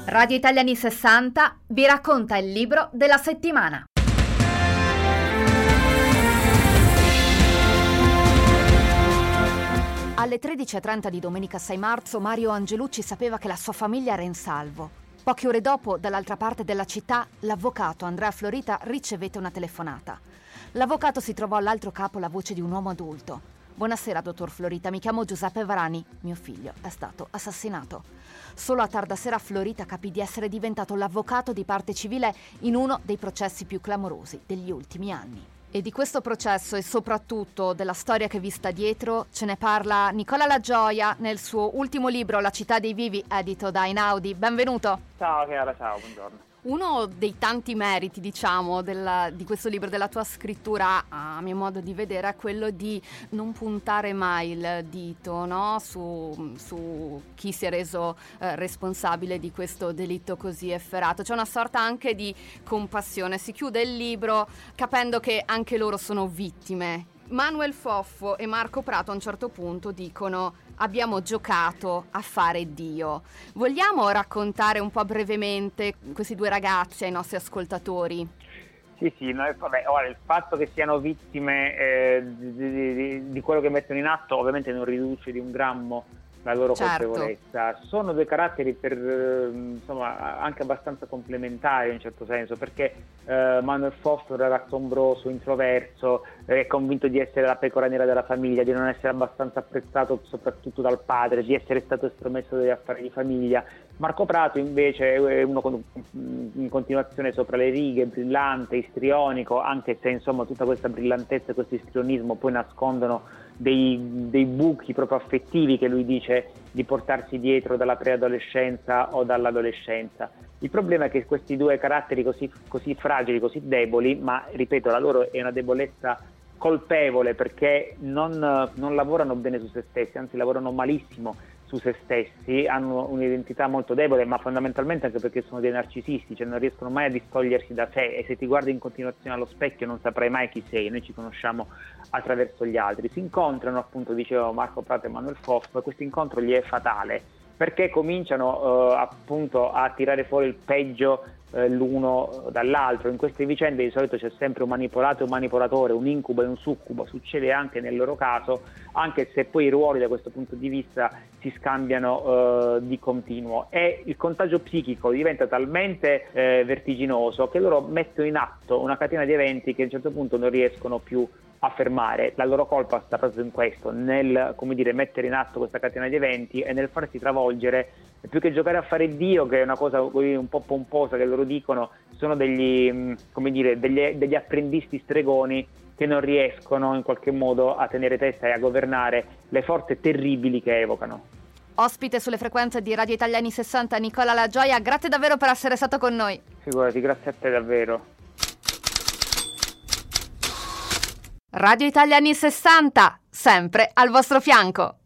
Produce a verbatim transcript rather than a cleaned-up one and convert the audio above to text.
Radio Italiani sessanta vi racconta il libro della settimana. Alle tredici e trenta di domenica sei marzo Mario Angelucci sapeva che la sua famiglia era in salvo. Poche ore dopo, dall'altra parte della città, l'avvocato Andrea Florita ricevette una telefonata. L'avvocato si trovò all'altro capo la voce di un uomo adulto. «Buonasera, dottor Florita, mi chiamo Giuseppe Varani. Mio figlio è stato assassinato». Solo a tarda sera Florita capì di essere diventato l'avvocato di parte civile in uno dei processi più clamorosi degli ultimi anni. E di questo processo e soprattutto della storia che vi sta dietro ce ne parla Nicola La Gioia nel suo ultimo libro La città dei vivi, edito da Einaudi. Benvenuto. Ciao Chiara, ciao, buongiorno. Uno dei tanti meriti, diciamo, della, di questo libro, della tua scrittura, a mio modo di vedere, è quello di non puntare mai il dito, no? su, su chi si è reso eh, responsabile di questo delitto così efferato. C'è una sorta anche di compassione. Si chiude il libro capendo che anche loro sono vittime. Manuel Foffo e Marco Prato a un certo punto dicono: abbiamo giocato a fare Dio. Vogliamo raccontare un po' brevemente questi due ragazzi ai nostri ascoltatori? Sì, sì, no, vabbè, ora il fatto che siano vittime eh, di, di, di quello che mettono in atto ovviamente non riduce di un grammo la loro certo. colpevolezza. Sono due caratteri per insomma anche abbastanza complementari in un certo senso, perché eh, Manuel Foffo è un ragazzo ombroso, introverso, è convinto di essere la pecora nera della famiglia, di non essere abbastanza apprezzato soprattutto dal padre, di essere stato estromesso dagli affari di famiglia. Marco Prato invece è uno con, in continuazione sopra le righe, brillante, istrionico, anche se insomma tutta questa brillantezza e questo istrionismo poi nascondono dei, dei buchi proprio affettivi che lui dice di portarsi dietro dalla preadolescenza o dall'adolescenza. Il problema è che questi due caratteri così, così fragili, così deboli, ma ripeto la loro è una debolezza colpevole perché non, non lavorano bene su se stessi, anzi lavorano malissimo su se stessi, hanno un'identità molto debole, ma fondamentalmente anche perché sono dei narcisisti, cioè non riescono mai a distogliersi da sé, e se ti guardi in continuazione allo specchio non saprai mai chi sei. Noi ci conosciamo attraverso gli altri. Si incontrano, appunto dicevo, Marco Prato e Manuel Foffo, e questo incontro gli è fatale perché cominciano eh, appunto a tirare fuori il peggio eh, l'uno dall'altro. In queste vicende di solito c'è sempre un manipolato e un manipolatore, un incubo e un succubo. Succede anche nel loro caso, anche se poi i ruoli da questo punto di vista si scambiano eh, di continuo, e il contagio psichico diventa talmente eh, vertiginoso che loro mettono in atto una catena di eventi che a un certo punto non riescono più a fermare. La loro colpa sta proprio in questo, nel, come dire, mettere in atto questa catena di eventi e nel farsi travolgere. Più che giocare a fare Dio, che è una cosa un po' pomposa che loro dicono, sono degli, come dire, degli, degli apprendisti stregoni che non riescono in qualche modo a tenere testa e a governare le forze terribili che evocano. Ospite sulle frequenze di Radio Italiani sessanta Nicola La Gioia, grazie davvero per essere stato con noi. Figurati, grazie a te davvero. Radio Italiani sessanta, sempre al vostro fianco.